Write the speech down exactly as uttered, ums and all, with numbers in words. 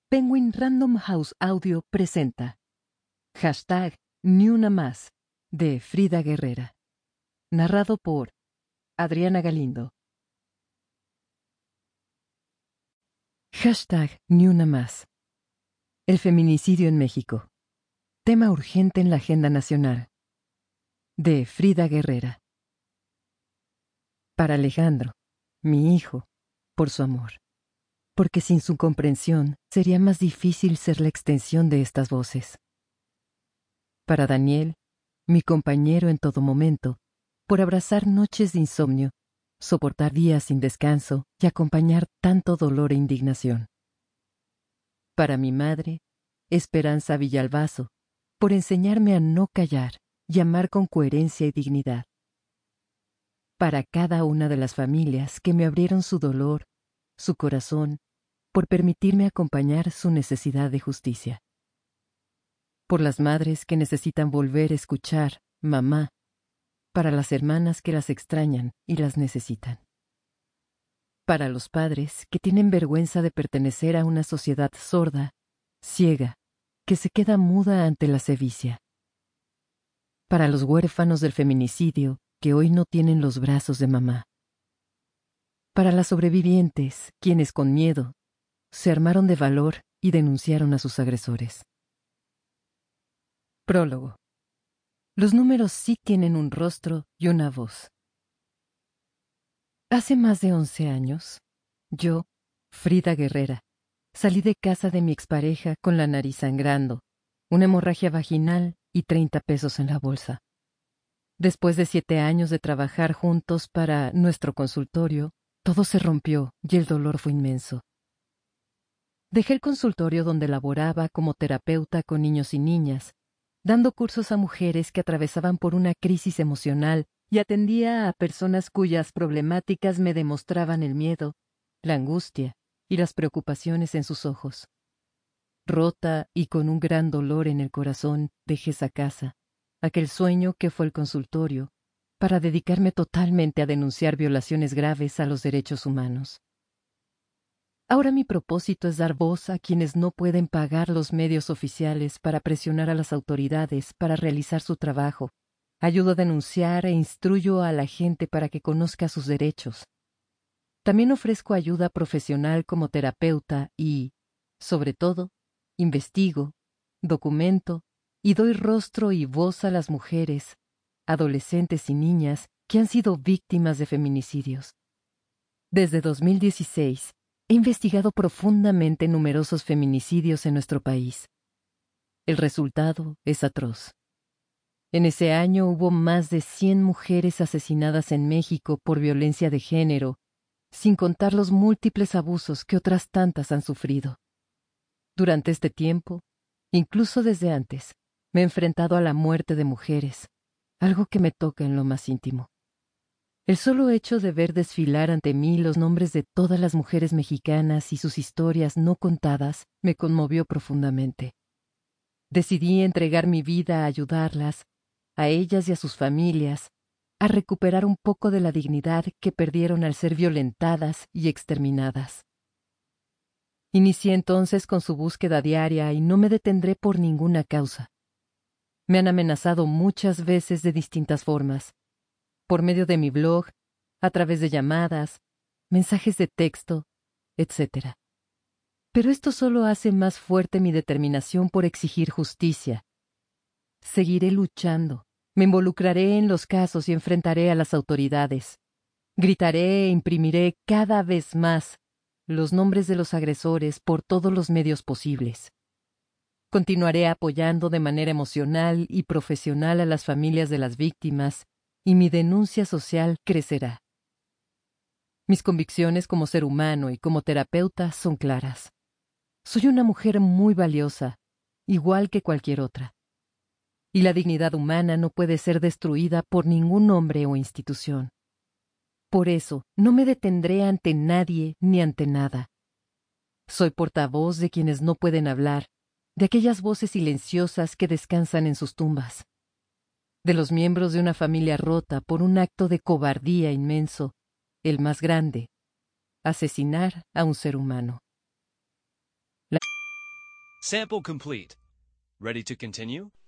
Penguin Random House Audio presenta Hashtag Ni Una Más, de Frida Guerrera. Narrado por Adriana Galindo. Hashtag Ni Una Más. El feminicidio en México. Tema urgente en la agenda nacional. De Frida Guerrera. Para Alejandro, mi hijo, por su amor. Porque sin su comprensión sería más difícil ser la extensión de estas voces. Para Daniel, mi compañero en todo momento, por abrazar noches de insomnio, soportar días sin descanso y acompañar tanto dolor e indignación. Para mi madre, Esperanza Villalbazo, por enseñarme a no callar y amar con coherencia y dignidad. Para cada una de las familias que me abrieron su dolor, su corazón, por permitirme acompañar su necesidad de justicia. Por las madres que necesitan volver a escuchar, mamá, para las hermanas que las extrañan y las necesitan. Para los padres que tienen vergüenza de pertenecer a una sociedad sorda, ciega, que se queda muda ante la sevicia. Para los huérfanos del feminicidio que hoy no tienen los brazos de mamá. Para las sobrevivientes, quienes con miedo se armaron de valor y denunciaron a sus agresores. Prólogo. Los números sí tienen un rostro y una voz. Hace más de once años, yo, Frida Guerrera, salí de casa de mi expareja con la nariz sangrando, una hemorragia vaginal y treinta pesos en la bolsa. Después de siete años de trabajar juntos para nuestro consultorio, todo se rompió y el dolor fue inmenso. Dejé el consultorio donde laboraba como terapeuta con niños y niñas, dando cursos a mujeres que atravesaban por una crisis emocional y atendía a personas cuyas problemáticas me demostraban el miedo, la angustia y las preocupaciones en sus ojos. Rota y con un gran dolor en el corazón, dejé esa casa, aquel sueño que fue el consultorio, para dedicarme totalmente a denunciar violaciones graves a los derechos humanos. Ahora mi propósito es dar voz a quienes no pueden pagar los medios oficiales para presionar a las autoridades para realizar su trabajo. Ayudo a denunciar e instruyo a la gente para que conozca sus derechos. También ofrezco ayuda profesional como terapeuta y, sobre todo, investigo, documento y doy rostro y voz a las mujeres, adolescentes y niñas que han sido víctimas de feminicidios. Desde dos mil dieciséis, he investigado profundamente numerosos feminicidios en nuestro país. El resultado es atroz. En ese año hubo más de cien mujeres asesinadas en México por violencia de género, sin contar los múltiples abusos que otras tantas han sufrido. Durante este tiempo, incluso desde antes, me he enfrentado a la muerte de mujeres, algo que me toca en lo más íntimo. El solo hecho de ver desfilar ante mí los nombres de todas las mujeres mexicanas y sus historias no contadas me conmovió profundamente. Decidí entregar mi vida a ayudarlas, a ellas y a sus familias, a recuperar un poco de la dignidad que perdieron al ser violentadas y exterminadas. Inicié entonces con su búsqueda diaria y no me detendré por ninguna causa. Me han amenazado muchas veces de distintas formas. Por medio de mi blog, a través de llamadas, mensajes de texto, etcétera. Pero esto solo hace más fuerte mi determinación por exigir justicia. Seguiré luchando, me involucraré en los casos y enfrentaré a las autoridades. Gritaré e imprimiré cada vez más los nombres de los agresores por todos los medios posibles. Continuaré apoyando de manera emocional y profesional a las familias de las víctimas, y mi denuncia social crecerá. Mis convicciones como ser humano y como terapeuta son claras. Soy una mujer muy valiosa, igual que cualquier otra. Y la dignidad humana no puede ser destruida por ningún hombre o institución. Por eso, no me detendré ante nadie ni ante nada. Soy portavoz de quienes no pueden hablar, de aquellas voces silenciosas que descansan en sus tumbas. De los miembros de una familia rota por un acto de cobardía inmenso, el más grande, asesinar a un ser humano. La Sample complete. Ready to continue?